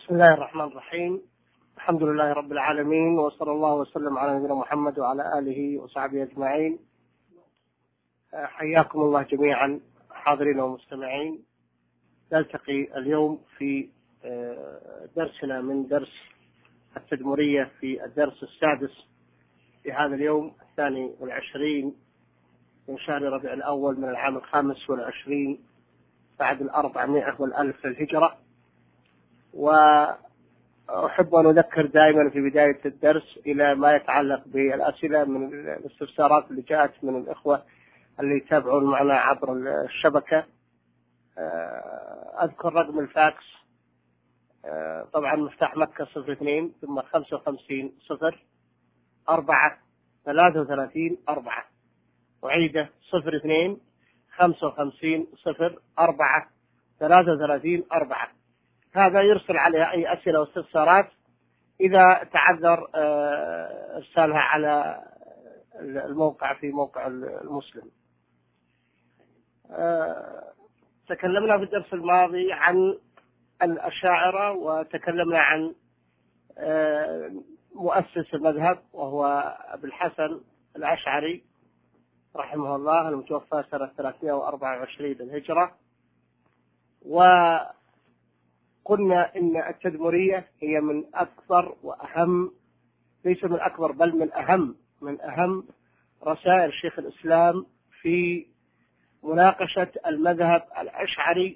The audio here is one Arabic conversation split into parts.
بسم الله الرحمن الرحيم. الحمد لله رب العالمين، وصلى الله وسلم على نبينا محمد وعلى آله وصحبه أجمعين. حياكم الله جميعا حاضرين ومستمعين. نلتقي اليوم في درسنا من درس التدمرية في الدرس السادس في هذا اليوم 22 من شهر ربيع الأول من العام 25 بعد 400 والألف للهجرة. وأحب أن أذكر دائما في بداية الدرس إلى ما يتعلق بالأسئلة من الاستفسارات اللي جاءت من الإخوة اللي يتابعون معنا عبر الشبكة. أذكر رقم الفاكس، طبعا مفتاح مكة 02 ثم 55 0 4 33 4. أعيده 02 55 0 4 33 4. هذا يرسل عليها أي أسئلة واستفسارات إذا تعذر إرسالها على الموقع في موقع المسلم. تكلمنا في الدرس الماضي عن الأشاعرة، وتكلمنا عن مؤسس المذهب وهو أبو الحسن الأشعري رحمه الله، المتوفى سنة 324 للهجرة. وقلنا إن التدمرية هي من أكثر وأهم، ليس من أكبر بل من أهم رسائل شيخ الإسلام في مناقشة المذهب الأشعري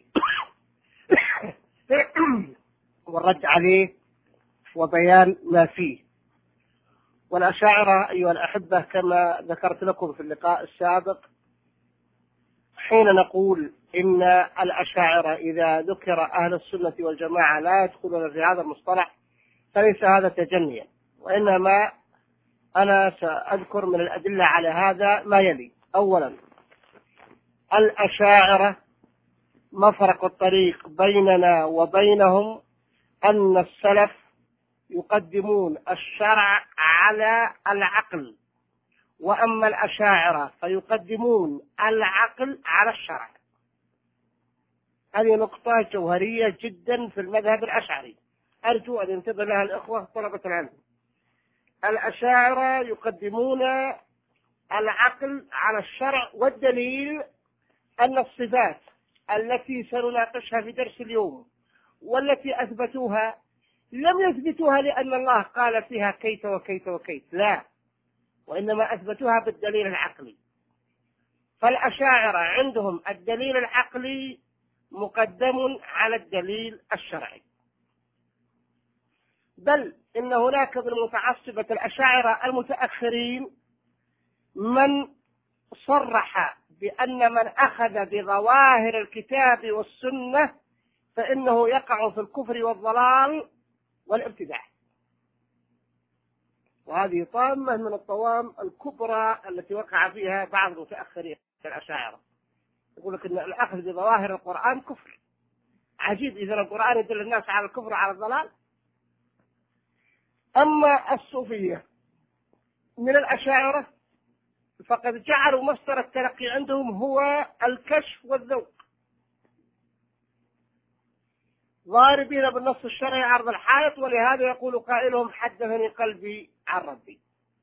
والرد عليه وبيان ما فيه. والأشاعرة أيها الأحبة كما ذكرت لكم في اللقاء السابق، حين نقول إن الأشاعرة إذا ذكر أهل السنة والجماعة لا يدخلون في هذا المصطلح فليس هذا تجنيا، وإنما أنا سأذكر من الأدلة على هذا ما يلي. أولا، الأشاعرة مفرق الطريق بيننا وبينهم أن السلف يقدمون الشرع على العقل، وأما الأشاعرة فيقدمون العقل على الشرع. هذه نقطة جوهرية جدا في المذهب الأشعري، أرجو أن ينتبه لها الإخوة طلبة العلم. الأشاعرة يقدمون العقل على الشرع، والدليل أن الصفات التي سنناقشها في درس اليوم والتي أثبتوها لم يثبتوها لأن الله قال فيها كيت وكيت وكيت، لا، وإنما أثبتوها بالدليل العقلي. فالأشاعرة عندهم الدليل العقلي مقدم على الدليل الشرعي، بل إن هناك من متعصبة الأشاعرة المتأخرين من صرح بأن من أخذ بظواهر الكتاب والسنة فإنه يقع في الكفر والضلال والابتداع. وهذه طامة من الطوام الكبرى التي وقع فيها بعض المتأخرين الأشاعرة، يقول لك أن الأخذ بظواهر القرآن كفر. عجيب، إذا القرآن يدل الناس على الكفر وعلى الضلال. أما الصوفية من الأشاعرة فقد جعلوا مصدر التلقي عندهم هو الكشف والذوق، ضاربين بالنص الشرعي عرض الحائط، ولهذا يقول قائلهم حدثني قلبي عن ربي.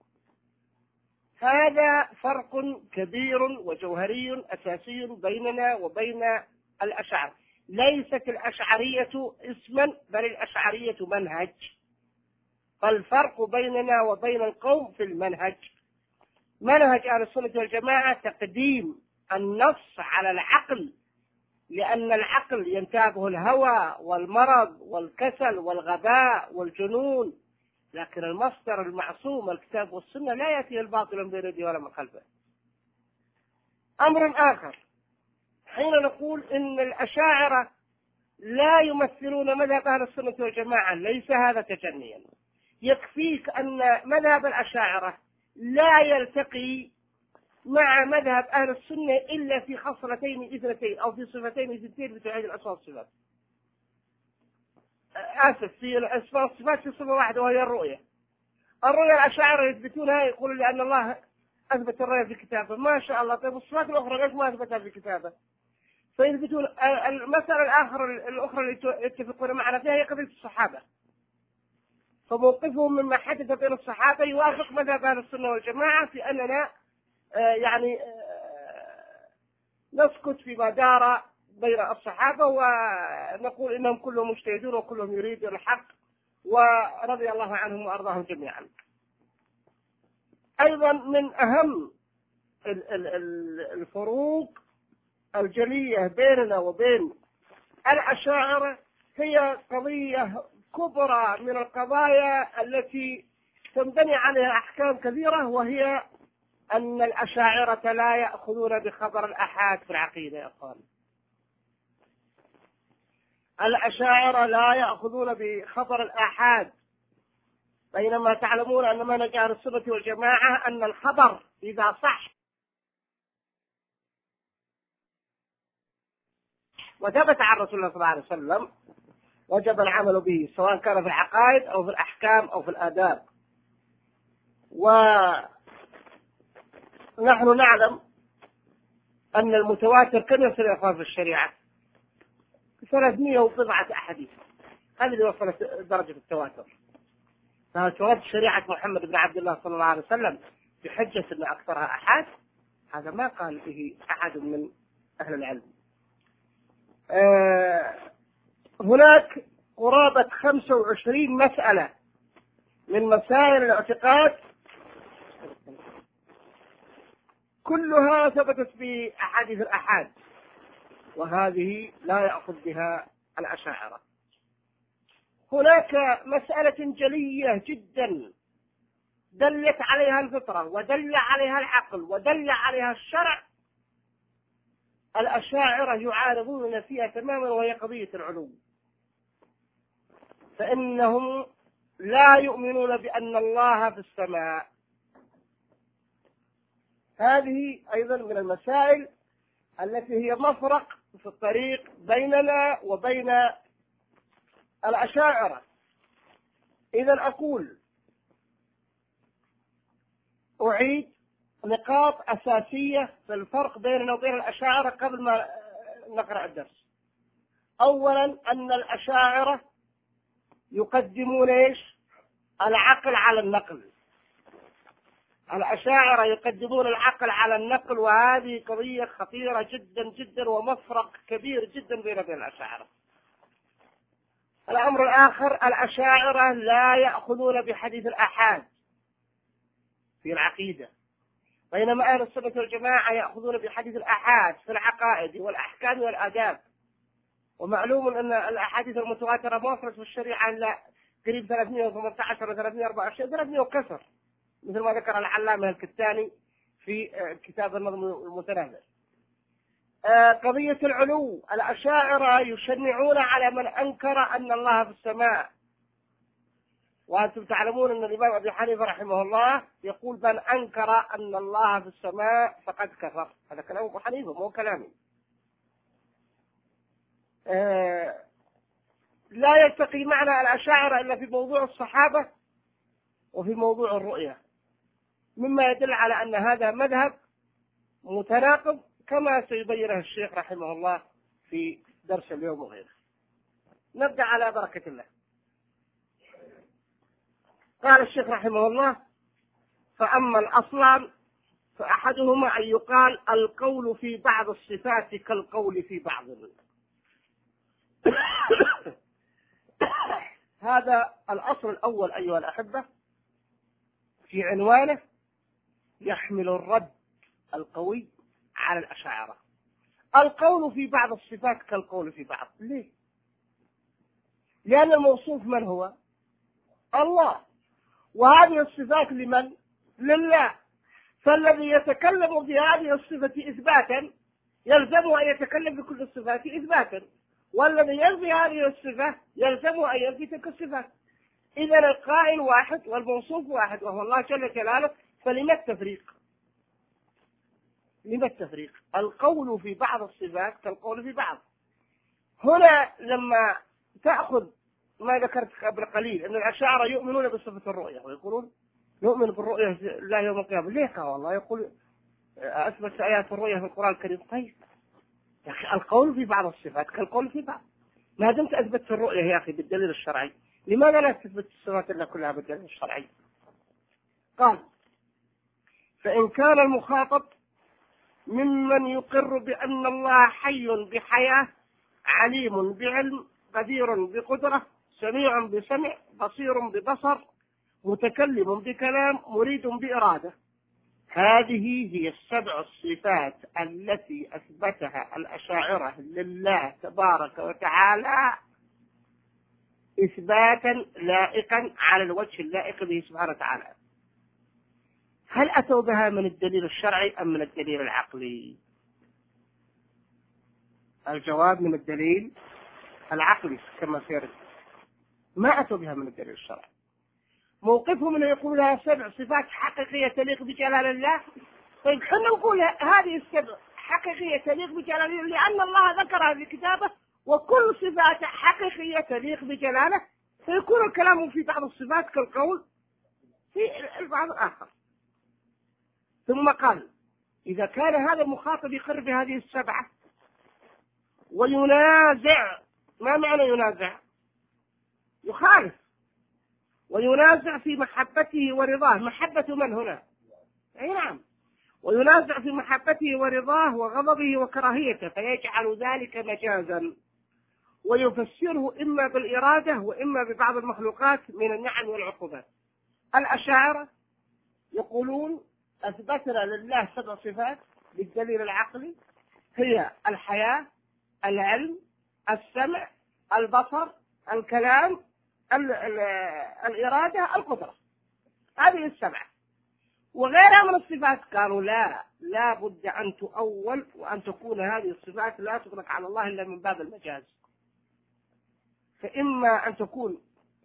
هذا فرق كبير وجوهري أساسي بيننا وبين الأشاعرة. ليست الأشعرية اسما بل الأشعرية منهج، فالفرق بيننا وبين القوم في المنهج. منهج أهل السنة والجماعة تقديم النص على العقل، لأن العقل ينتابه الهوى والمرض والكسل والغباء والجنون، لكن المصدر المعصوم الكتاب والسنة لا يأتي الباطل من بين يديه ولا من خلفه. أمر آخر، حين نقول إن الأشاعرة لا يمثلون مذهب أهل السنة والجماعة ليس هذا تجنيا. يكفيك أن مذهب الأشاعرة لا يلتقي مع مذهب أهل السنة إلا في خصلتين اثنتين أو في صفتين اثنتين بتوحيد الأسماء والصفات. في الأسماء والصفات في صفة واحدة وهي الرؤية. الرؤية الأشاعرة يثبتونها، يقولون لأن الله أثبت الرؤية في كتابه، ما شاء الله. طيب الصفات الأخرى ليش ما أثبتها في كتابه؟ فيثبتون. المسألة الأخرى اللي يتفقون معنا فيها هي قضية الصحابة، فموقفهم مما حدث بين الصحابة يوافق مذهب أهل السنة والجماعة في أننا يعني نسكت فيما دار بين الصحابة ونقول إنهم كلهم مجتهدون وكلهم يريدون الحق ورضي الله عنهم وأرضاهم جميعا. أيضا من أهم الفروق الجلية بيننا وبين الأشاعرة هي قضية كبرى من القضايا التي تنبني عليها أحكام كثيرة، وهي أن الأشاعرة لا يأخذون بخبر الآحاد في العقيدة. يا أخوان، الأشاعرة لا يأخذون بخبر الآحاد، بينما تعلمون أن منهج أهل السنة والجماعة أن الخبر إذا صح وثبت عن رسول الله صلى الله عليه وسلم وجب العمل به، سواء كان في العقائد أو في الأحكام أو في الآداب. ونحن نعلم أن المتواتر كم يصل يا أخوان في الشريعة؟ 300 أحاديث، هذا اللي وصلت درجة التواتر. فتواتر شريعة محمد بن عبد الله صلى الله عليه وسلم بحجة أن أكثرها أحاد، هذا ما قال به أحد من أهل العلم. هناك قرابة 25 مسألة من مسائل الاعتقاد كلها ثبتت بأحاديث الآحاد، وهذه لا يأخذ بها الأشاعرة. هناك مسألة جلية جدا دلت عليها الفطرة ودل عليها العقل ودل عليها الشرع، الأشاعرة يعارضون فيها تماما، وهي قضية العلو. فإنهم لا يؤمنون بأن الله في السماء. هذه أيضا من المسائل التي هي مفرق في الطريق بيننا وبين الأشاعرة. إذا أقول أعيد نقاط أساسية في الفرق بيننا وبين الأشاعرة قبل ما نقرأ الدرس. أولا، أن الأشاعرة يقدمون إيش؟ العقل على النقل. الأشاعرة يقدمون العقل على النقل، وهذه قضية خطيرة جدا جدا ومفرق كبير جدا بين الأشاعرة. الأمر الآخر، الأشاعرة لا يأخذون بحديث الآحاد في العقيدة، بينما أهل السنة والجماعة يأخذون بحديث الآحاد في العقائد والأحكام والآداب. ومعلوم أن الأحاديث المتواترة ما وصلت في الشريعة إلا قريب 318 و 324 300 وكسر، مثل ما ذكر العلامة الكتاني في كتاب النظم المتناهي. قضية العلو، الأشاعرة يشنعون على من أنكر أن الله في السماء، وأنتم تعلمون أن الإمام أبي حنيفة رحمه الله يقول من أنكر أن الله في السماء فقد كفر. هذا كلام أبو حنيفة مو كلامي. لا يلتقي معنا الأشاعرة إلا في موضوع الصحابة وفي موضوع الرؤية، مما يدل على أن هذا مذهب متناقض كما سيبينه الشيخ رحمه الله في درس اليوم وغيره. نبدأ على بركة الله. قال الشيخ رحمه الله: فأما الأصلان فأحدهما أن يقال القول في بعض الصفات كالقول في بعض. هذا الأصل الأول أيها الأحبة في عنوانه يحمل الرد القوي على الأشاعرة. القول في بعض الصفات كالقول في بعض. ليه؟ لأن الموصوف من هو؟ الله، وهذه الصفات لمن؟ لله. فالذي يتكلم بهذه الصفة إثباتا يلزم أن يتكلم بكل الصفات إثباتا، والذي ينفي هذه الصفة يلزم أن ينفي تلك الصفات. إذا القائل واحد والموصوف واحد وهو الله جل جلاله، فلما التفريق؟ لما التفريق؟ القول في بعض الصفات كالقول في بعض. هنا لما تأخذ ما ذكرت قبل قليل أن الأشاعرة يؤمنون بصفة الرؤية ويقولون نؤمن بالرؤية الله يوم القيامة. ليه؟ والله يقول أثبت آيات الرؤية في القرآن الكريم. طيب يا أخي القول في بعض الصفات كالقول في بعض. ما دمت أثبتت الرؤية يا أخي بالدليل الشرعي، لماذا لا تثبت الصفات إلا كلها بالدليل الشرعي؟ قال: فإن كان المخاطب ممن يقر بأن الله حي بحياة، عليم بعلم، قدير بقدرة، سميع بسمع، بصير ببصر، متكلم بكلام، مريد بإرادة، هذه هي السبع الصفات التي أثبتها الأشاعرة لله تبارك وتعالى إثباتا لائقا على الوجه اللائق به سبحانه وتعالى. هل أتوا بها من الدليل الشرعي أم من الدليل العقلي؟ الجواب من الدليل العقلي كما سيرد. ما أتوا بها من الدليل الشرعي. موقفهم أنه يقول لها 7 صفات حقيقية تليق بجلال الله. طيب حنا نقول هذه ال7 حقيقية تليق بجلال الله لأن الله ذكرها في كتابه، وكل صفات حقيقية تليق بجلاله، فيكون الكلام في بعض الصفات كالقول في البعض الآخر. ثم قال: إذا كان هذا المخاطب يقر بهذه ال7 وينازع، ما معنى ينازع؟ يخالف وينازع في محبته ورضاه. محبة من هنا؟ أي نعم. وينازع في محبته ورضاه وغضبه وكراهيته، فيجعل ذلك مجازا، ويفسره إما بالإرادة وإما ببعض المخلوقات من النعم والعقوبات. الأشاعرة يقولون أثبتنا لله 7 صفات بالدليل العقلي، هي الحياة، العلم، السمع، البصر، الكلام، الإرادة، القدرة. هذه ال7. وغيرها من الصفات قالوا لا بد أن تؤول وأن تكون هذه الصفات لا تطلق على الله إلا من باب المجاز. فإما أن تكون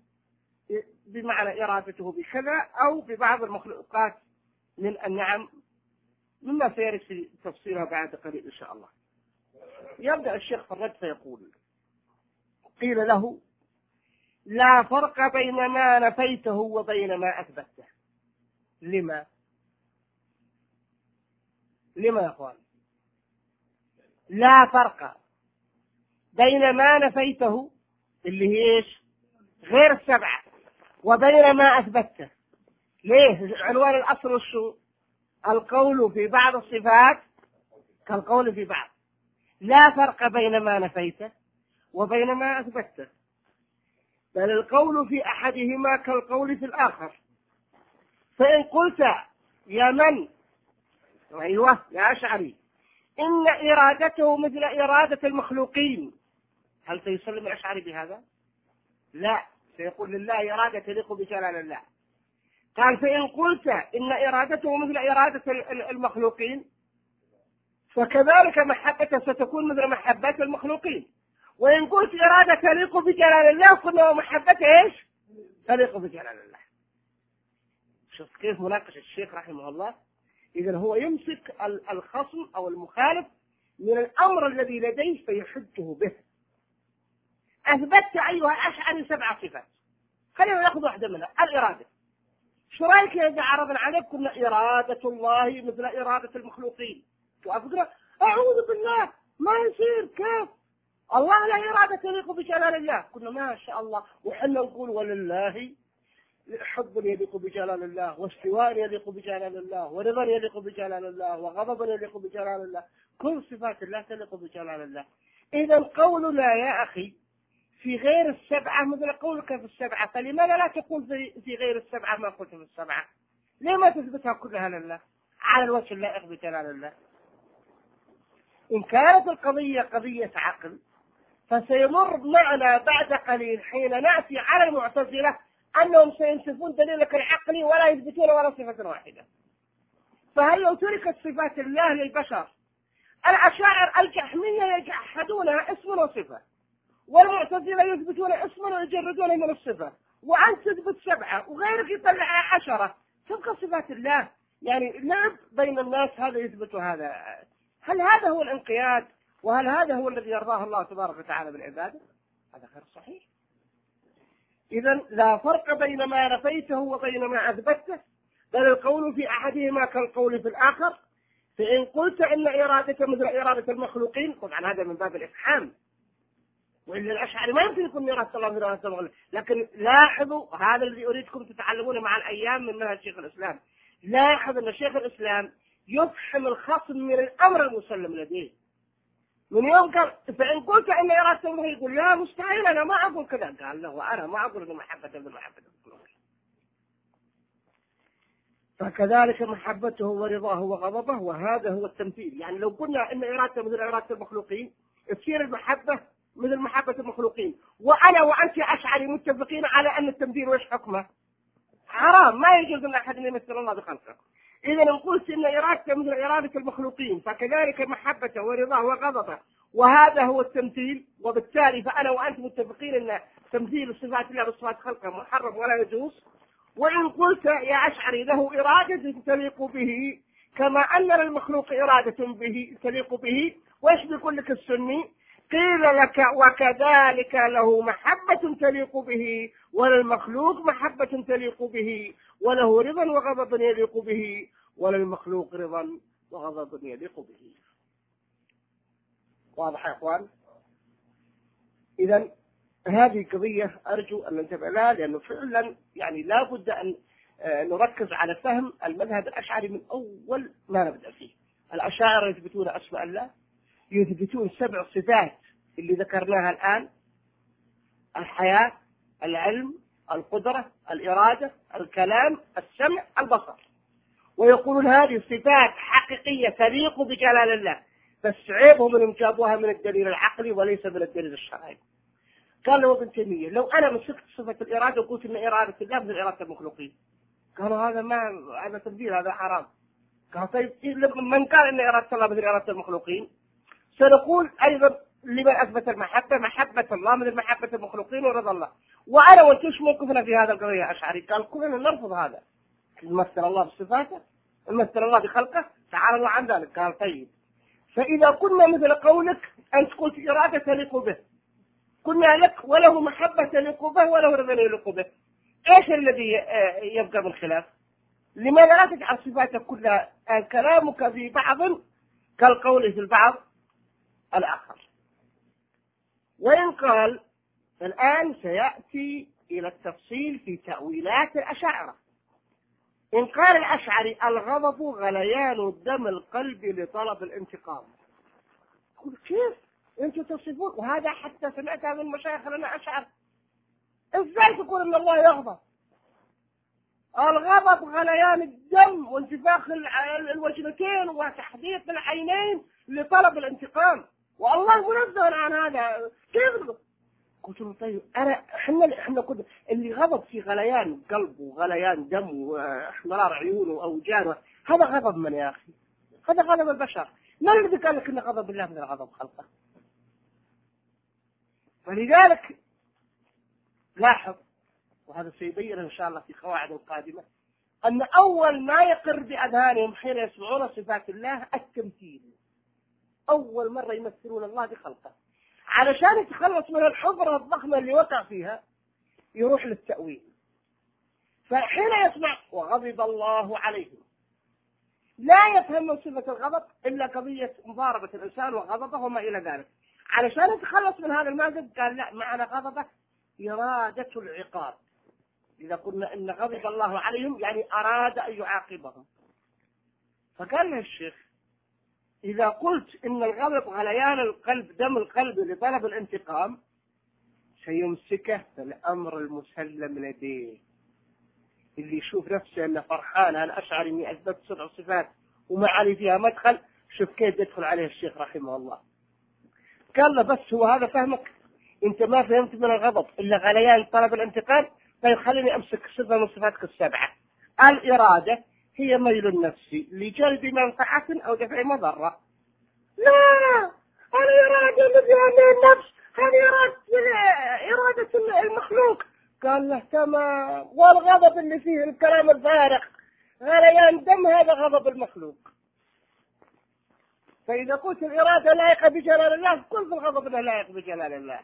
بمعنى إرادته بكذا أو ببعض المخلوقات من النعم، مما سيرد في تفصيلها بعد قليل إن شاء الله. يبدأ الشيخ في الرد فيقول: قيل له: لا فرق بين ما نفيته وبين ما أثبته. لما يا أخوان؟ لا فرق بين ما نفيته اللي هي إيش؟ غير ال7 وبين ما أثبته. ليه؟ عنوان الأصل والشو؟ القول في بعض الصفات كالقول في بعض. لا فرق بين ما نفيته وبين ما أثبته، بل القول في أحدهما كالقول في الآخر. فإن قلت يا من، أيوة يا أشعري، إن إرادته مثل إرادة المخلوقين، هل سيسلم الأشعري بهذا؟ لا، سيقول لله إرادة تليق بجلال الله. قال: فإن قلت إن إرادته مثل إرادة المخلوقين فكذلك محبته ستكون مثل محبة المخلوقين. وإن قلت إرادة تليق بجلال الله قلنا محبته إيش؟ تليق بجلال الله. شوف كيف مناقشة الشيخ رحمه الله. إذن هو يمسك الخصم أو المخالف من الأمر الذي لديه فيحجه به. أثبتت أيها الأشعري 7 صفات، خلينا نأخذ واحدة منها، الإرادة. شو رأيك إذا عرضنا عليك كنا إرادة الله مثل إرادة المخلوقين؟ توافقنا؟ أعوذ بالله، ما يصير. كيف؟ الله لا إرادة تليق بجلال الله. قلنا ما شاء الله، وحنا نقول ولله حب يليق بجلال الله، واستواء يليق بجلال الله، ورضا يليق بجلال الله، وغضب يليق بجلال الله. كل صفات الله تليق بجلال الله. إذا قولنا يا أخي في غير ال7 مثل قولك في ال7، فلماذا لا تقول في غير ال7 ما قلت في ال7؟ ليه ما تثبتها كلها لله على الوجه اللائق بجلال الله؟ إن كانت القضية قضية عقل فسيمر معنا بعد قليل حين نأتي على المعتزلة أنهم سينسفون دليلك العقلي ولا يثبتون ولا صفة واحدة. فهل لو تركت صفات الله للبشر، الأشاعر الجحمية يجحدونها اسم وصفة، والمعتزلة يثبتون اسما ويجردونه من الصفة، وأنت تثبت 7 وغيرك يطلع 10، تبقى صفات الله. يعني لعب بين الناس، هذا يثبت هذا. هل هذا هو الانقياد؟ وهل هذا هو الذي يرضاه الله تبارك وتعالى بالعبادة؟ هذا غير صحيح. إذن لا فرق بين ما نفيته وبين ما أثبته، بل القول في أحدهما كالقول في الآخر، فإن قلت إن إرادته مثل إرادة المخلوقين طبعا هذا من باب الإفحام، وإلا الأشعري ما يمكن يكون إرادة الله مثل إرادة المخلوقين. لكن لاحظوا هذا الذي أريدكم تتعلمونه مع الأيام من منهج شيخ الإسلام. لاحظ أن شيخ الإسلام يفحم الخصم من الأمر المسلم لديه. من يوم قال فإن قلت إن إرادة الله يقول لا مستحيل أنا ما أقول كذا، قال له وأنا ما أقول إن محبة بالمحبة. فكذلك محبته ورضاه وغضبه، وهذا هو التمثيل. يعني لو قلنا إن إرادته مثل إرادة المخلوقين تصير المحبة مثل محبة المخلوقين، وأنا وأنت أشعري متفقين على أن التمثيل وإيش حكمه؟ حرام، ما يجوز أن أحد يمثل الله بخلقه. إذا نقول إن إرادته مثل إرادة المخلوقين فكذلك محبته ورضاه وغضبه، وهذا هو التمثيل. وبالتالي فأنا وأنت متفقين أن تمثيل صفات الله بصفات خلقه محرم ولا يجوز. وإن قلت يا أشعري له إرادة تليق به كما أن للمخلوق إرادة به تليق به، وإيش بيقول لك السني؟ قيل لك وكذلك له محبة تليق به وللمخلوق محبة تليق به، وله رضا وغضب يليق به وللمخلوق رضا وغضب يليق به. واضح يا أخوان؟ إذن هذه قضية أرجو أن ننتبه لها، لأنه فعلا يعني لا بد أن نركز على فهم المذهب الأشعري من أول ما نبدأ فيه. الأشاعرة يثبتون أسماء الله، يثبتون 7 صفات اللي ذكرناها الآن: الحياة، العلم، القدرة، الإرادة، الكلام، السمع، البصر، ويقولون هذه صفات حقيقية تليق بجلال الله، بس عيبهم أنهم جابوها من الدليل العقلي وليس من الدليل الشرعي. قال له ابن تيمية لو أنا مسكت صفة الإرادة وقلت إن إرادة الله مثل إرادة المخلوقين، قالوا هذا تبديل، هذا حرام. قال طيب من قال إن إرادة الله مثل إرادة المخلوقين؟ سنقول أيضا لمن أثبت المحبة محبة الله مثل محبة المخلوقين ورضا الله. وأنا وأنت إيش موقفنا في هذا القضية أشعري؟ قال كلنا نرفض هذا، نمثل الله بصفاته، نمثل الله بخلقه، تعالى الله عن ذلك. قال طيب فإذا كنا مثل قولك أنت قلت إرادة تليق به، كنا لك وله محبة تليق به وله رضا يليق به، إيش الذي يبقى من خلاف؟ لماذا لا تجعل صفاتك كلها كلامك في بعض كالقول في البعض الآخر؟ وإن قال الآن سيأتي إلى التفصيل في تأويلات الأشاعرة. إن قال الأشعري الغضب غليان دم القلب لطلب الانتقام، يقول كيف أنتم تصفون؟ وهذا حتى سمعتها من مشايخ لنا أشعر، إزاي تقول إن الله يغضب؟ الغضب غليان الدم وانتفاخ الوجنتين وتحديق العينين لطلب الانتقام، والله منزه عن هذا، كيف؟ قلت له طيب احنا كنا اللي غضب في غليان قلبه وغليان دم واحمرار عيونه واوجانه، هذا غضب من يا اخي؟ هذا غضب البشر. من الذي قال لك ان غضب الله من غضب خلقه؟ ولذلك لاحظ، وهذا سيبين ان شاء الله في قواعد قادمه، ان اول ما يقر باذهانهم حين يسمعون صفات الله التمثيل. اول مره يمثلون الله بخلقه علشان يتخلص من الحفرة الضخمة اللي وقع فيها، يروح للتأويل. فحين يسمع وغضب الله عليهم لا يفهم من صفة الغضب إلا قضية مضاربة الإنسان وغضبه وما إلى ذلك. علشان يتخلص من هذا المازق قال لا، معنى غضبه إرادة العقاب. إذا قلنا إن غضب الله عليهم يعني أراد أن يعاقبهم. فقال له الشيخ إذا قلت إن الغضب غليان القلب دم القلب لطلب الانتقام سيمسكه في الأمر المسلم لديه. اللي يشوف نفسه أنه فرحان أنا أشعر إني أثبت 7 صفات وما علي فيها مدخل، شوف كيف يدخل عليه الشيخ رحمه الله. قال له بس هو هذا فهمك، أنت ما فهمت من الغضب إلا غليان طلب الانتقام. طيب خليني أمسك صفة من صفاتك ال7. الإرادة هي ميل النفس لجلب منفعة أو دفع مضرة. لا، الإرادة التي عندها النفس هذه إرادة المخلوق. قال له تمام، والغضب اللي فيه الكلام الفارغ غليان دم هذا غضب المخلوق. فإذا قلت الإرادة لائقة بجلال الله، كل الغضب لا لائق بجلال الله.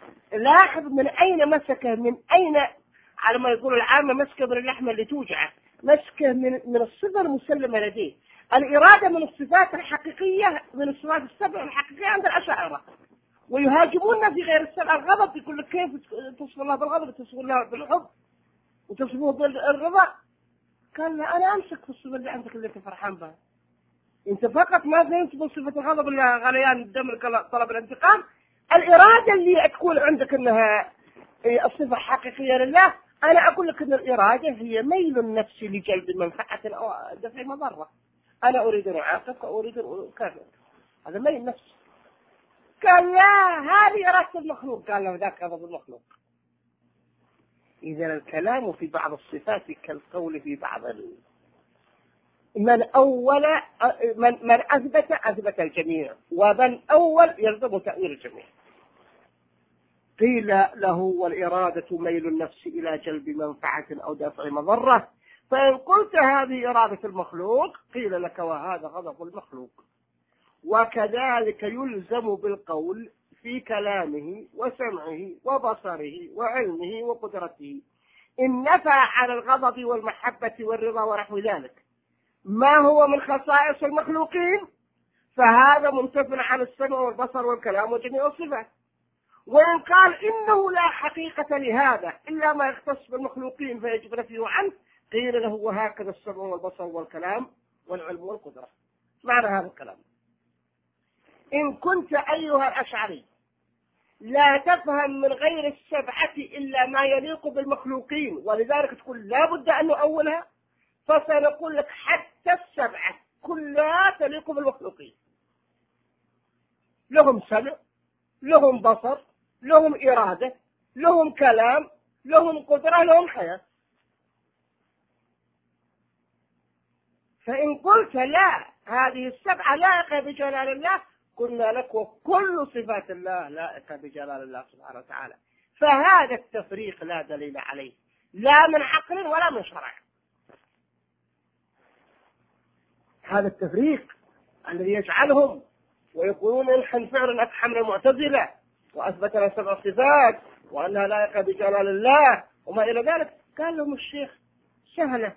لاحظ من أين مسكه، من أين على ما يقول العامة مسكه من اللحمة اللي توجعه. مسكه من الصفة المسلمة لديه. الإرادة من الصفات الحقيقية، من الصفات السبع الحقيقية عند الأشاعرة، ويهاجمون في غير السبع. الغضب يقول لك كيف تصف الله بالغضب، تصف الله بالحب، وتصفه بالرضا؟ قال لا، أنا أمسك في الصفة اللي عندك اللي أنت فرحان بها. أنت فقط ما فهمت بصفة الغضب إلا غليان الدم، طلب الانتقام. الإرادة اللي تكون عندك أنها الصفة حقيقية لله، أنا أقول لك أن الإرادة هي ميل النفس لجلب منفعة أو دفع مضرة. أنا أريد أن أعاقبك، أريد أن أكافئك، هذا ميل النفس. قال لا، هذه إرادة المخلوق. قال له ذاك غضب المخلوق. إذا الكلام في بعض الصفات كالقول في بعض من أثبت الجميع، ومن أول يلزم تأويل الجميع. قيل له والإرادة ميل النفس إلى جلب منفعة أو دفع مضرة، فإن قلت هذه إرادة المخلوق قيل لك وهذا غضب المخلوق. وكذلك يلزم بالقول في كلامه وسمعه وبصره وعلمه وقدرته إن نفى عن الغضب والمحبة والرضا ونحو ذلك ما هو من خصائص المخلوقين، فهذا منتف عن السمع والبصر والكلام وجميع الصفات. وإن قال إنه لا حقيقة لهذا إلا ما يختص بالمخلوقين فيجب نفيه عنه، قيل له وهكذا السمع والبصر والكلام والعلم والقدرة. معنى هذا الكلام: إن كنت أيها الأشعري لا تفهم من غير السبعة إلا ما يليق بالمخلوقين، ولذلك تقول لا بد أن نؤولها، فسنقول لك حتى السبعة كلها تليق بالمخلوقين. لهم سمع، لهم بصر، لهم إرادة، لهم كلام، لهم قدرة، لهم حياة. فإن قلت لا، هذه السبعة لائقة بجلال الله، قلنا لك وكل صفات الله لائقة بجلال الله سبحانه وتعالى. فهذا التفريق لا دليل عليه، لا من عقل ولا من شرع. هذا التفريق الذي يجعلهم ويقولون نحن فعلا أفحمنا المعتزلة وأثبتنا سبع صفات وأنها لائقة بجلال الله وما إلى ذلك. قال لهم الشيخ سهلة،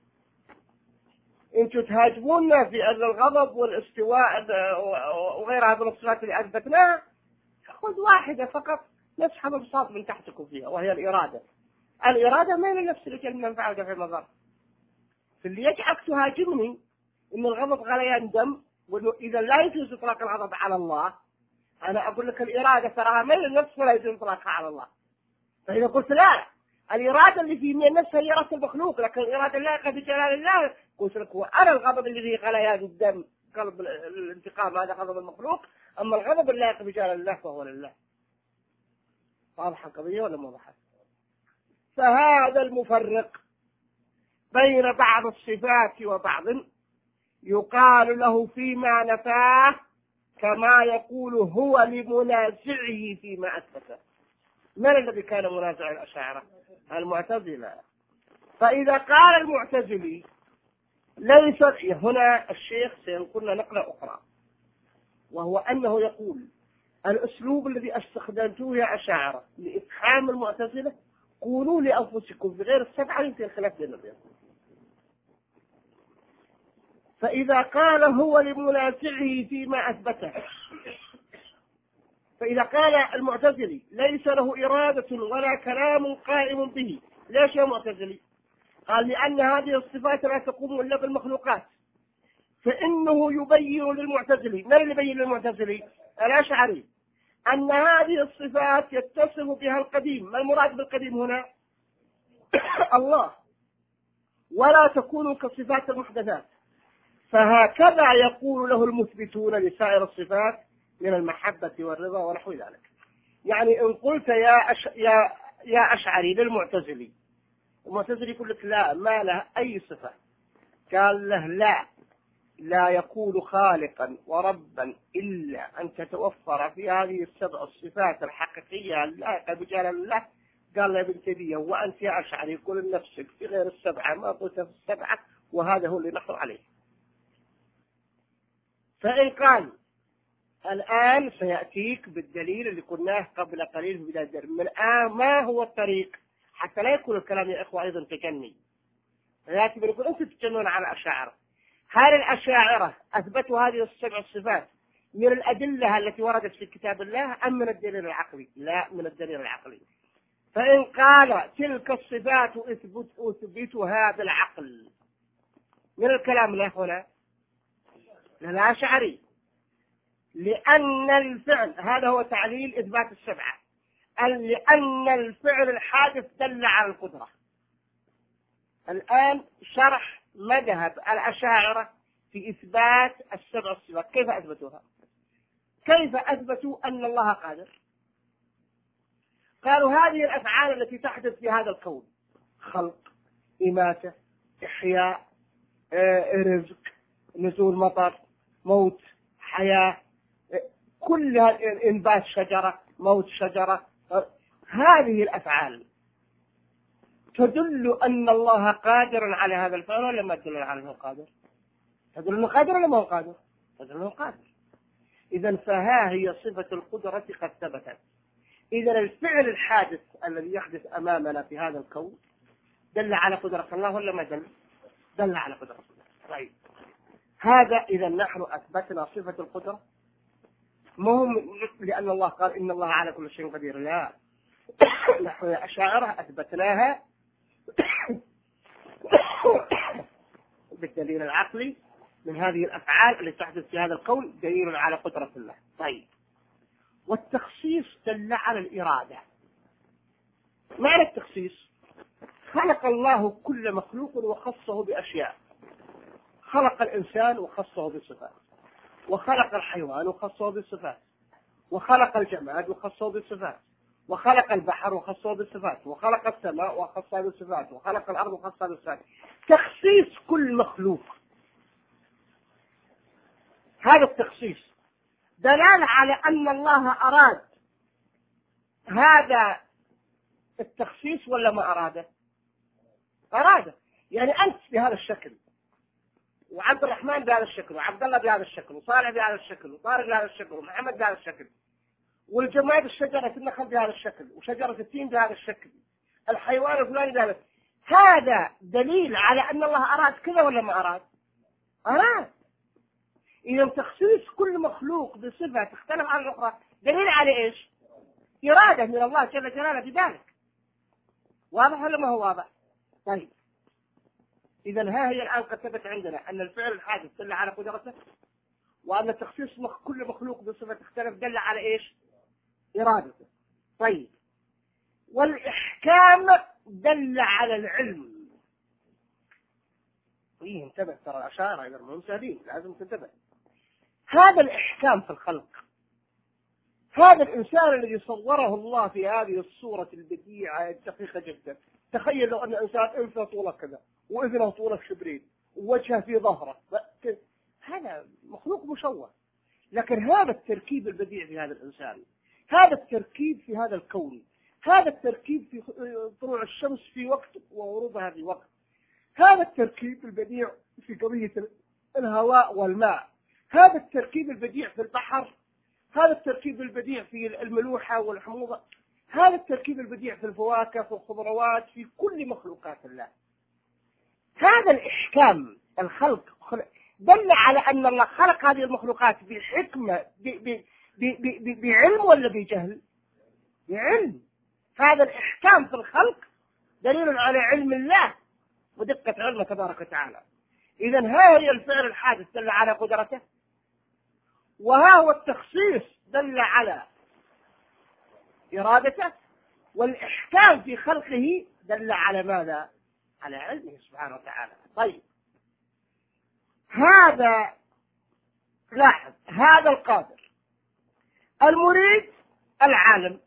انتم تهاجمونا في أن الغضب والاستواء وغيرها من الصفات اللي أثبتناها، خذ واحدة فقط نسحب بساط من تحتكم فيها، وهي الإرادة. الإرادة ما هي نفس لجلب المنفعة ودفع المضر. فاللي يجعلك تهاجمني إن الغضب غليان دم، وإنه إذا لا يجوز إطلاق الغضب على الله، أنا أقول لك الإرادة تراها ميل النفس ولا يجوز إطلاقها على الله. فإذا قلت لا، الإرادة اللي في ميل النفس هي إرادة المخلوق، لكن الإرادة اللائقة بجلال الله، قلت لك وأنا الغضب اللي فيه غليان الدم قلب الانتقام هذا غضب المخلوق، أما الغضب اللائق بجلال الله فهو لله. واضحة القضية ولا موضحة؟ فهذا المفرق بين بعض الصفات وبعض يقال له فيما نفاه كما يقول هو لمنازعه فيما أثبته. من الذي كان منازع الأشاعرة؟ المعتزلة. فإذا قال المعتزلي ليس، هنا الشيخ سينقلنا نقلة أخرى، وهو أنه يقول الأسلوب الذي استخدمته يا أشاعرة لإفحام المعتزلة قولوا لأنفسكم بغير السبعة يمكن الخلاف بين الرجال. فإذا قال هو لمنازعه فيما أثبته، فإذا قال المعتزلي ليس له إرادة ولا كلام قائم به، ليش يا معتزلي؟ قال لأن هذه الصفات لا تقوم إلا بالمخلوقات، فإنه يبين للمعتزلي، من اللي يبين للمعتزلي؟ الأشعري، أن هذه الصفات يتصف بها القديم. ما المراد بالقديم هنا؟ الله، ولا تكون كصفات المحدثات. فهكذا يقول له المثبتون لسائر الصفات من المحبة والرضا ونحو ذلك. يعني إن قلت يا أشعري للمعتزلي، المعتزلي يقول لك لا، ما له أي صفة. قال له لا يكون خالقا وربا إلا أن تتوفر في هذه السبع الصفات الحقيقية اللائقة بجلال الله. قال له يا ابن تيمية وأنت يا أشعري يقول لنفسك في غير السبعة ما قلت في السبعة، وهذا هو اللي نحن عليه. فإن قال الآن سيأتيك بالدليل اللي قلناه قبل قليل في بداية الدرس، من ما هو الطريق حتى لا يكون الكلام يا إخوة أيضا تجني. يأتي يقول أنتم تتجنون على الأشاعرة. هل الأشاعرة أثبتوا هذه السبع الصفات من الأدلة التي وردت في كتاب الله أم من الدليل العقلي؟ لا، من الدليل العقلي. فإن قال تلك الصفات أثبتها بالعقل، من الكلام له هنا للأشعري، لأن الفعل، هذا هو تعليل إثبات السبعة، لأن الفعل الحادث دل على القدرة. الآن شرح مذهب الأشاعرة في إثبات السبع الصفات. كيف أثبتوها؟ كيف أثبتوا أن الله قادر؟ قالوا هذه الأفعال التي تحدث في هذا الكون، خلق، إماتة، إحياء، رزق، نزول مطر، موت، حياة، كلها، إنبات شجرة، موت شجرة، هذه الأفعال تدل أن الله قادر على هذا الفعل ولا ما تدل على أنه قادر؟ تدل أنه قادر ولا ما هو قادر؟ تدل أنه قادر. إذن فها هي صفة القدرة قد ثبتت. إذن الفعل الحادث الذي يحدث أمامنا في هذا الكون دل على قدرة الله ولا ما دل؟ دل على قدرة الله. طيب، هذا إذا نحن أثبتنا صفة القدرة، مهم لأن الله قال إن الله على كل شيء قدير. لا، نحن يا أشاعرة أثبتناها بالدليل العقلي من هذه الأفعال التي تحدث في هذا الكون دليل على قدرة الله. طيب، والتخصيص دل على الإرادة. معنى التخصيص، خلق الله كل مخلوق وخصه بأشياء. خلق الإنسان وخصه بصفات، وخلق الحيوان وخصه بصفات، وخلق الجماد وخصه بصفات، وخلق البحر وخصه بصفات، وخلق السماء وخصها بصفات، وخلق الأرض وخصها بصفات. تخصيص كل مخلوق، هذا التخصيص دلالة على أن الله أراد هذا التخصيص ولا ما أراده؟ أراده. يعني أنت بهذا الشكل، وعبد الرحمن بهذا الشكل، وعبد الله بهذا الشكل، وصالح بهذا الشكل، وطارق بهذا الشكل، ومحمد بهذا الشكل، والجماد الشجرة النخل بهذا الشكل، وشجرة التين بهذا الشكل، الحيوان الفلاني بهذا. هذا دليل على أن الله أراد كذا ولا ما أراد؟ أراد. إذا تخصيص كل مخلوق بصفة تختلف عن الأخرى دليل على إيش؟ إرادة من الله جل جلاله بذلك. واضح ولا ما هو واضح؟ طيب، إذا ها هي الآن قد ثبت عندنا أن الفعل الحادث دل على قدرته، وأن تخصيص كل مخلوق بصفة تختلف دل على إيش؟ إرادته. طيب، والإحكام دل على العلم. إيه، انتبه، ترى الأشاعرة إذا هم سهلين لازم تنتبه. هذا الإحكام في الخلق، هذا الإنسان الذي صوره الله في هذه الصورة البديعة الدقيقة جدا. تخيل لو أن إنسان أنفه طوله كذا، وإذنه طوله شبرين، ووجهه في ظهره، هذا مخلوق مشوه. لكن هذا التركيب البديع في هذا الإنسان، هذا التركيب في هذا الكون، هذا التركيب في طلوع الشمس في وقت وغروبها في وقت، هذا التركيب البديع في قضية الهواء والماء، هذا التركيب البديع في البحر، هذا التركيب البديع في الملوحة والحموضة، هذا التركيب البديع في الفواكه والخضروات، في كل مخلوقات الله. هذا الإحكام الخلق دل على أن الله خلق هذه المخلوقات بحكمة، بعلم ولا بجهل؟ بعلم. هذا الإحكام في الخلق دليل على علم الله ودقة علمه تبارك وتعالى. إذا ها هي الفعل الحادث دل على قدرته، وها هو التخصيص دل على إرادته، والإحكام في خلقه دل على ماذا؟ على علمه سبحانه وتعالى. طيب، هذا لاحظ، هذا القادر المريد العالم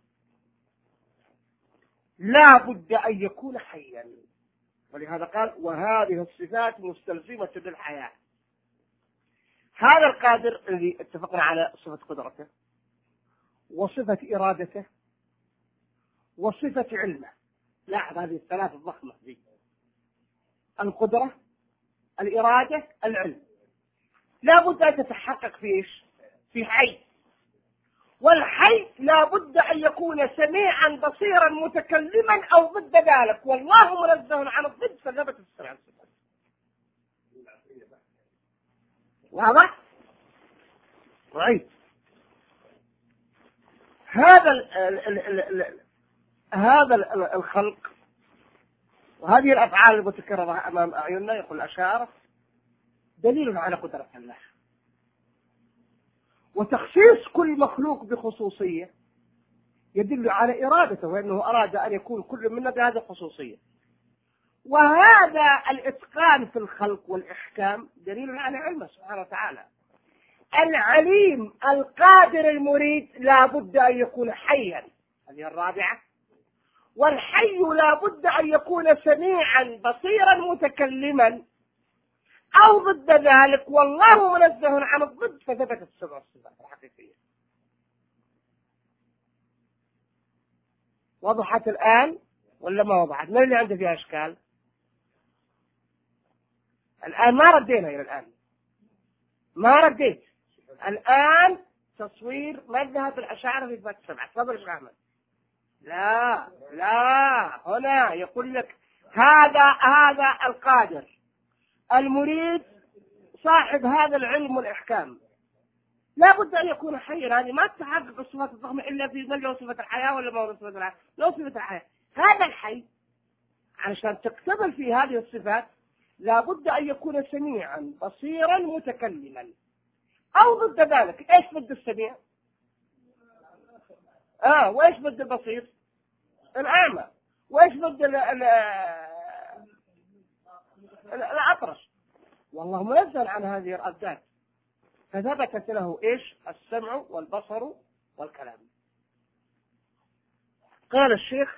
لا بد أن يكون حيا، ولهذا قال وهذه الصفات مستلزمة للحياة. هذا القادر الذي اتفقنا على صفة قدرته وصفة إرادته وصفة علمه. لاحظ هذه الثلاث الضخمة دي: القدرة، الإرادة، العلم. لا بد أن تتحقق في إيش؟ في حي. والحي لا بد أن يكون سميعا بصيرا متكلما أو ضد ذلك، والله منزه عن الضد فثبت السمع والصفات. واضح؟ رأيت هذا الخلق وهذه الأفعال المتكررة أمام أعيننا، يقول الأشاعرة دليل على قدرة الله، وتخصيص كل مخلوق بخصوصية يدل على إرادته، وأنه أراد أن يكون كل منا بهذه الخصوصية. وهذا الإتقان في الخلق والإحكام دليل على علمه سبحانه وتعالى. العليم القادر المريد لا بد أن يكون حيا، هذه الرابعة. والحي لا بد أن يكون سميعا بصيرا متكلما، أو ضد ذلك، والله منزه عن الضد، فثبتت السبع الصفات الحقيقية. وضحت الآن ولا ما وضحت؟ من اللي عنده فيها إشكال؟ الآن ما ردينا إلى الآن، ما رديت الآن تصوير مذهب الأشاعرة في إثبات السبعة. تفضل يا أحمد. لا هنا يقول لك هذا القادر المريد صاحب هذا العلم والإحكام لا بد أن يكون حيا. هذه ما تتحقق الصفات الضخمة إلا في من له صفة الحياة ولا ما له صفة الحياة؟ له صفة الحياة. هذا الحي علشان تكتمل في هذه الصفات لا بد أن يكون سميعا بصيرا متكلما، أو ضد ذلك. إيش ضد السميع؟ وإيش ضد البصير؟ الأعمى. وإيش ضد الأطرش؟ والله منزه عن هذه الأضداد، فثبتت له إيش؟ السمع والبصر والكلام. قال الشيخ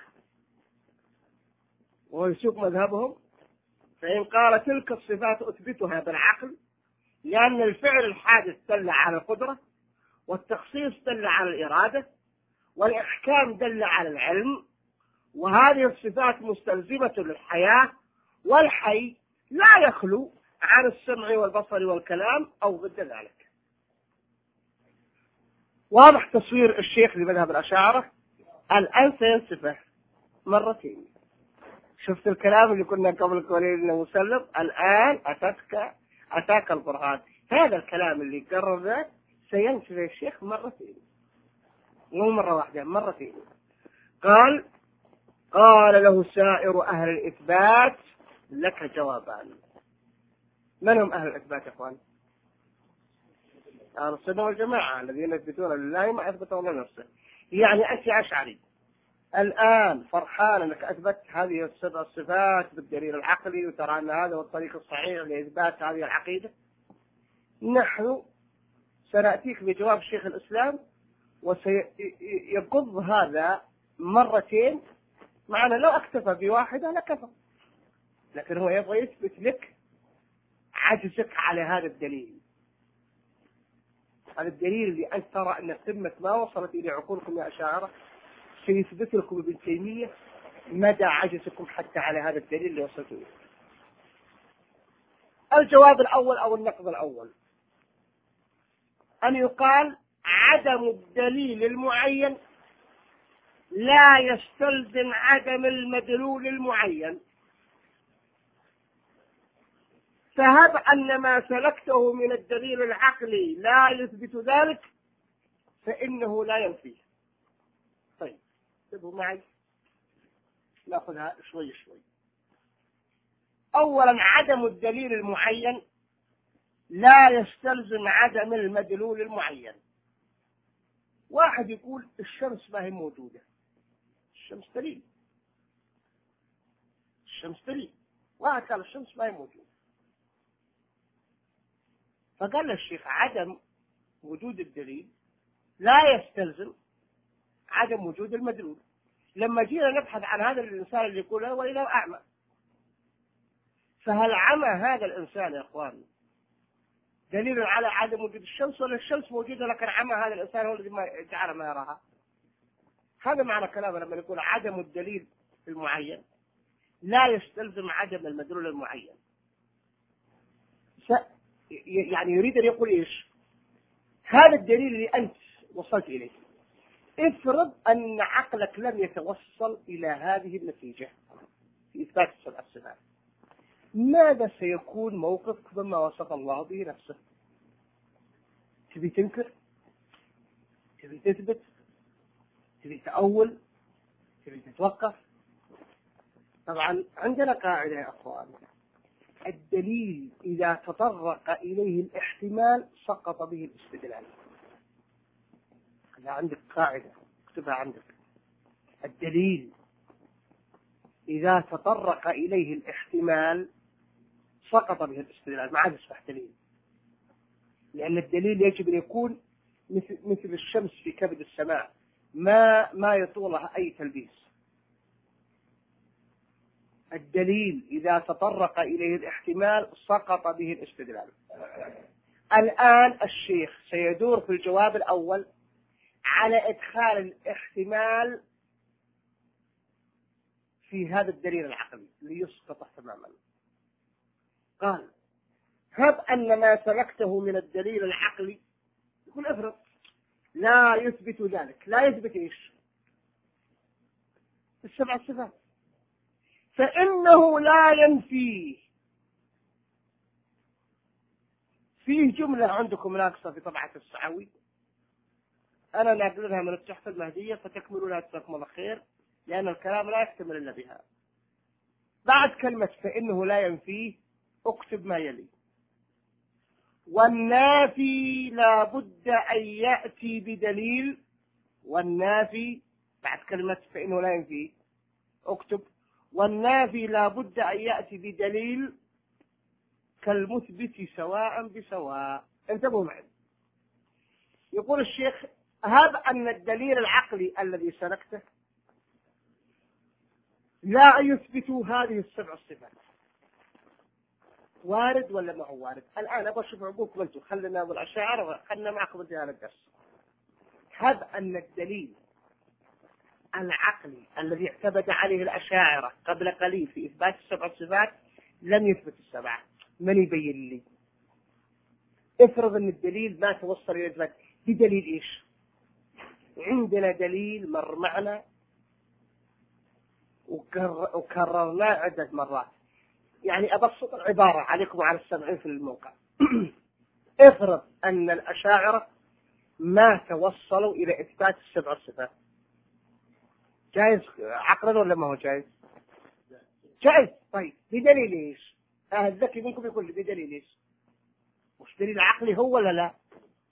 وهو يسوق مذهبهم: فإن قال تلك الصفات أثبتها بالعقل، لأن الفعل الحادث دل على القدرة، والتخصيص دل على الإرادة، والإحكام دل على العلم، وهذه الصفات مستلزمة للحياة، والحي لا يخلو عن السمع والبصر والكلام أو ضد ذلك. واضح تصوير الشيخ لمذهب الأشاعرة؟ الآن سينصفه مرتين. شفت الكلام اللي كنا قبل قليل مسلم؟ الآن أتاك البرهان. هذا الكلام اللي قرر سينصفه الشيخ مرتين، مو مرة واحدة، مرتين. قال له سائر أهل الإثبات: لك جوابان. من هم أهل الإثبات يا إخوان؟ أهل السنة والجماعة الذين يثبتون لله ما أثبتون لنفسه. يعني أنت أشعري الآن فرحان أنك أثبت هذه السبع الصفات بالدليل العقلي، وترى أن هذا هو الطريق الصحيح لإثبات هذه العقيدة. نحن سنأتيك بجواب شيخ الإسلام وسيقض هذا مرتين معنا. لو اكتفى بواحدة لكفى، لكن هو يبغى يثبت لك عجزك على هذا الدليل. هذا الدليل اللي أنت ترى أن قمة ما وصلت إلى عقولكم يا أشاعرة سيثبت لكم ابن تيمية مدى عجزكم حتى على هذا الدليل اللي وصلتوا إليه. الجواب الأول أو النقض الأول أن يقال: عدم الدليل المعين لا يستلزم عدم المدلول المعين، فهب أن ما سلكته من الدليل العقلي لا يثبت ذلك فإنه لا ينفيه. طيب انتبهوا معي، نأخذها شوي شوي. أولا، عدم الدليل المعين لا يستلزم عدم المدلول المعين. واحد يقول الشمس ما هي موجودة. الشمس دليل، الشمس دليل. واحد قال الشمس ما هي موجودة، فقال الشيخ عدم وجود الدليل لا يستلزم عدم وجود المدلول. لما جينا نبحث عن هذا الإنسان اللي يقول وإذا أعمى، فهل عمى هذا الإنسان يا أخوان دليل على عدم وجود الشمس، ولا الشمس موجودة لكن عمى هذا الإنسان هو الذي جعل ما يراها؟ هذا معنى كلامه لما يقول عدم الدليل المعين لا يستلزم عدم المدلول المعين. يعني يريد أن يقول إيش؟ هذا الدليل اللي أنت وصلت إليه، افرض أن عقلك لم يتوصل إلى هذه النتيجة في إثبات الصفات، ماذا سيكون موقفك مما وصف الله به نفسه؟ تبي تنكر، تبي تثبت، تبي تأول، تبي تتوقف. طبعا عندنا قاعدة يا أخوان، الدليل إذا تطرق إليه الاحتمال سقط به الاستدلال. هذا عندك قاعدة اكتبها عندك، الدليل إذا تطرق إليه الاحتمال سقط به الاستدلال، ما عاد يصبح دليل، لأن الدليل يجب أن يكون مثل الشمس في كبد السماء، ما يطولها أي تلبيس. الدليل إذا تطرق إليه الاحتمال سقط به الاستدلال. الآن الشيخ سيدور في الجواب الأول على إدخال الاحتمال في هذا الدليل العقلي ليسقط تماما. قال هب أن ما سلكته من الدليل العقلي، يقول افرض لا يثبت ذلك، لا يثبت إيش؟ السبع الصفات، فإنه لا ينفي. فيه جملة عندكم ناقصة في طبعة السعوي، أنا ناقلها من التحفة المهدية فتكملونها جزاكم الله خير، لأن الكلام لا يكتمل إلا بها. بعد كلمة فإنه لا ينفيه اكتب ما يلي: والنافي لا بد أن يأتي بدليل. والنافي بعد كلمة فإنه لا ينفيه اكتب: والنافي لا بد أن يأتي بدليل كالمثبت سواء بسواء. انتبهوا معي. يقول الشيخ هب أن الدليل العقلي الذي سلكته لا يثبت هذه السبع الصفات، وارد ولا ما هو وارد؟ الآن أبغى أشوف عقولكم أنتم، خلنا والأشاعرة خلنا معكم في هذا الدرس. هب أن الدليل العقلي الذي اعتمد عليه الأشاعرة قبل قليل في إثبات السبع الصفات لم يثبت السبعة، من يبين لي؟ افرض أن الدليل ما توصل إلى إثبات، بدليل إيش؟ عندنا دليل مر معنا وكررناه عدة مرات، يعني أبسط العبارة عليكم وعلى السامعين في الموقع. افرض أن الأشاعرة ما توصلوا إلى إثبات السبع الصفات، جائز عقلا ولا ما هو جائز؟ جائز. طيب بدليل إيش؟ الذكي منكم يقول لي بدليل إيش؟ مش دليل عقلي هو ولا لا؟